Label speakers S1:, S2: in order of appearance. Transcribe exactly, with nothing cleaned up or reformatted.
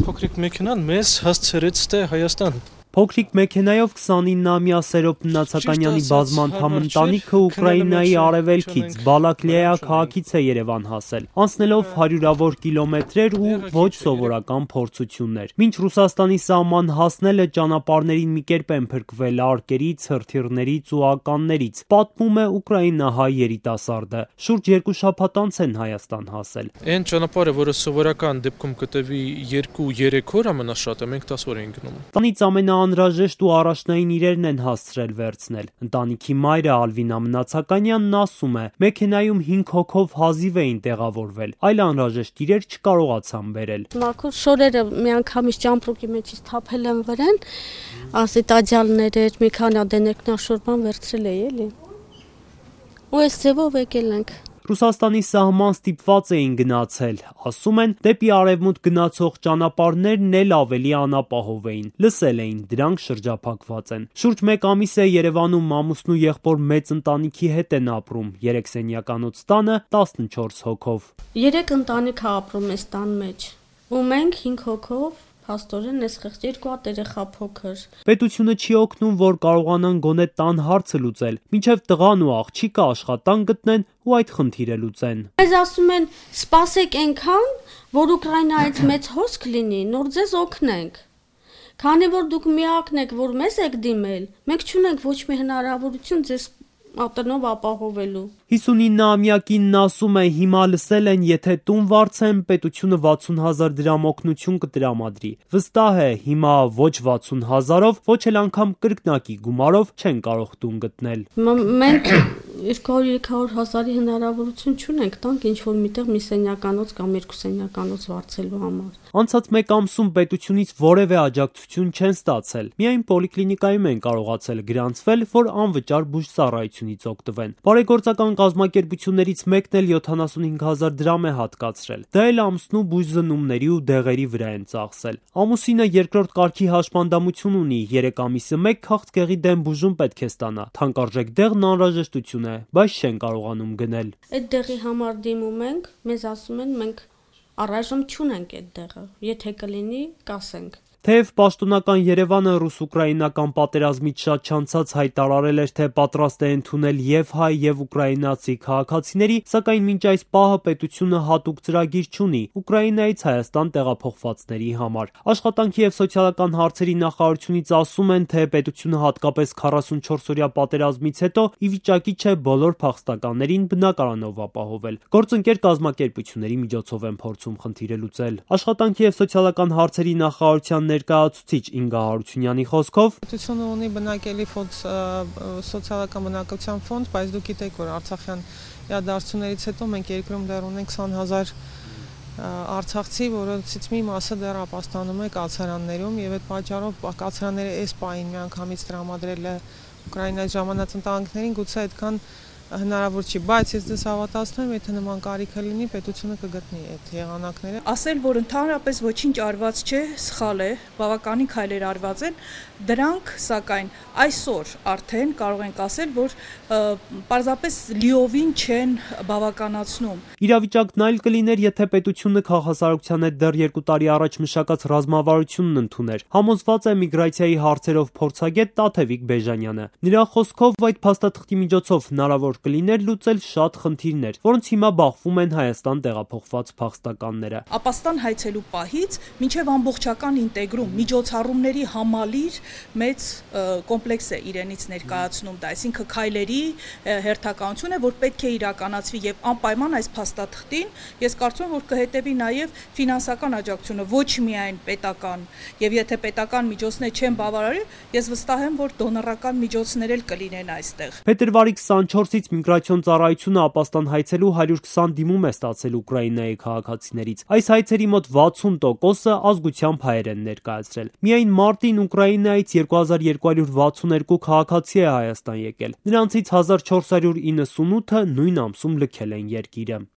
S1: փոքրիկ մեքենան մեզ հասցրեց թե Հայաստան։
S2: Փոքրիկ մեքենայով քսանինամյա Սերոբ Մնացականյանի բազմանդամ ընտանիքը Ուկրաինայի արևելքից Բալակլիա քաղաքից է Երևան հասել, անցնելով հարյուրավոր կիլոմետրեր ու ոչ սովորական փորձություններ։ Մինչ Ռուսաստանի սահման հասնելը ճանապարհներին մի կերպ են փրկվել արկերից, հրթիռներից ու ականներից, պատմում է ուկրաինահայ երիտասարդը։ Շուրջ երկու շաբաթ անց են Հայաստան հասել։
S1: Այն ճանապարհը, որը սովորական դեպքում կտևի երկու-երեք օր ամենաշատը, մենք տասը օր ենք գնում։
S2: Տնից ամենա անհրաժեշտ ու առաջնային իրերն են հասցրել վերցնել։ Ընտանիքի մայրը Ալվինա Մնացականյանն ասում է, մեքենայում հինգ հոգով հազիվ էին տեղավորվել, այլ անհրաժեշտ իրեր չկարողացան բերել։
S3: Մաքուր շորերը միանգամից ճամպրուկի մեջից թափել են վրան, ասի տաջալներ էր, մի քանի դեներկնաշորբան վերցրել էի էլի։ Ու այս ձևով եկել ենք։
S2: Ռուսաստանի սահման ստիպված էին գնացել, ասում են, դեպի արևմուտք գնացող ճանապարհներն էլ ավելի անապահով էին, լսել էին, դրանք շրջափակված են։ Շուրջ մեկ ամիս է Երևանում ամուսնու եղբոր մեծ ընտանիքի հետ են ապրում, երեք սենյականոց տանը տասնչորս հոգով։
S3: Երեք ընտանիք է ապրում այս տան մեջ, ու մենք հինգ հոգով Փաստորեն այս խեղճ երկու հատ երեխա փոքր։
S2: Պետությունը չի օգնում, որ կարողանան գոնե տան հարցը լուծել, մինչև տղան ու աղջիկը աշխատանք գտնեն ու այդ խնդիրը լուծեն։
S3: Մեզ ասում են, սպասեք այնքան, որ Ուկրաինայից մեծ հոսք լինի, նոր ձեզ օգնենք։ Քանի որ դուք միակն եք, որ մեզ եք դիմել, մենք չունենք ոչ մի հնարավորություն ձեզ ատնով ապահովելու։
S2: հիսունինամյա կինն ասում է, հիմա լսել են, եթե տուն վարձեն, պետությունը վաթսուն հազար դրամ օգնություն կտրամադրի։ Վստահ է, հիմա ոչ վաթսուն հազարով, ոչ էլ անգամ կրկնակի գումարով չեն կարող տուն գտնել։
S3: Մենք երկու-երեք հարյուր հազարի հնարավորություն չունենք տանք ինչ-որ միտեղ մի սենյականոց կամ երկու սենյականոց վարձելու համար։
S2: Անցած մեկ ամսում պետությունից որևէ աջակցություն չեն ստացել։ Միայն պոլիկլինիկայում են կարողացել գրանցվել, որ անվճար բուժծառայությունից օգտվեն։ Բարեգործական կազմակերպություններից մեկն էլ յոթանասունհինգ հազար դրամ է հատկացրել։ Դա էլ ամուսնու բուժզնումների ու դեղերի վրա են ծախսել։ Ամուսինը երկրորդ կարգի հաշմանդամություն ունի, երեք ամիսը մեկ քաղցկեղի դեմ բուժում պետք է ստանա։ Թանկարժեք դեղն անհրաժեշտություն է, բայց չեն կարողանում գնել։
S3: Այդ դեղի համար դիմում ենք, մեզ ասում են մենք առայժմ չունենք այդ դեղը, եթե կլինի, կասենք։
S2: Թեև պաշտոնական Երևանը ռուս-ուկրաինական պատերազմից շատ չանցած հայտարարել էր, թե պատրաստ է ընդունել եւ հայ եւ ուկրաինացի քաղաքացիների, սակայն մինչ այս պահը պետությունը հատուկ ծրագիր չունի Ուկրաինայից Հայաստան տեղափոխվածների համար։ Աշխատանքի եւ սոցիալական հարցերի նախարարությունից ասում են, թե պետությունը հատկապես քառասունչորս-օրյա պատերազմից հետո ի վիճակի չէ բոլոր փախստականներին բնակարանով ապահովել։ Գործընկեր կազմակերպությունների միջոցով են փորձում խնդիրը լուծել։ Աշխատանքի եւ սոցիալական հարցերի նախարարության ներկայացուցիչ Ինգա Հարությունյանի խոսքով
S4: պետությունը ունի բնակելի ֆոնդ, սոցիալական բնակության ֆոնդ, բայց դուք գիտեք, որ Արցախյան իրադարձություններից հետո մենք երկրում դեռ ունենք քսան հազար արցախցի, որոնցից մի մասը դեռ ապաստանում է կացարաններում եւ այդ պատճառով կացարանները այս պահին միանգամից տրամադրել է Ուկրաինայի ժամանած ընտանիքներին, գուցե այդքան հնարավոր չի, բայց ես դες հավատացնում եմ, եթե նման կարիքը լինի, պետությունը կգտնի այդ եղանակները։
S5: Ասել, որ ընդհանրապես ոչինչ արված չէ, սխալ է, բավականին քայլեր արված են, դրանք սակայն այսօր արդեն կարող ենք ասել, որ պարզապես լիովին չեն բավականացնում։
S2: Իրավիճակն այլ կլիներ, եթե պետությունը քաղաքասարության հետ դեռ երկու տարի առաջ մշակած ռազմավարությունն ընդուներ։ Համոզված է միգրացիայի հարցերով փորձագետ Տաթևիկ Բեժանյանը։ Նրա խոսքով այդ փաստաթղթի միջոցով հնարավոր կլիներ լուծել շատ խնդիրներ, որոնց հիմա բախվում են Հայաստան տեղափոխված փախստականները։
S5: Ապաստան հայցելու պահից մինչև ամբողջական ինտեգրում միջոցառումների համալիր մեծ կոմպլեքս է իրենից ներկայացնում դա, այսինքն քայլերի հերթականություն է, որ պետք է իրականացվի եւ անպայման այս փաստաթղթին ես կարծում եմ, որ կհետեւի նաեւ ֆինանսական աջակցությունը, ոչ միայն պետական, եւ եթե պետական միջոցներ չեն բավարարի, ես վստահ եմ, որ դոնորական միջոցներ էլ կլինեն այստեղ։
S2: Փետրվարի քսանչորսից միգրացիոն ծառայությունը ապաստան հայցելու հարյուր քսան դիմում է ստացել Ուկրաինայի քաղաքացիներից։ Այս հայցերի մոտ վաթսուն տոկոսը ազգությամբ հայեր են ներկայացրել։ Միայն մարտին Ուկրաինայից երկու հազար երկու հարյուր վաթսուներկու քաղաքացի է Հայաստան եկել։ Նրանցից հազար չորս հարյուր իննսունութը նույն ամսում լքել են երկիրը։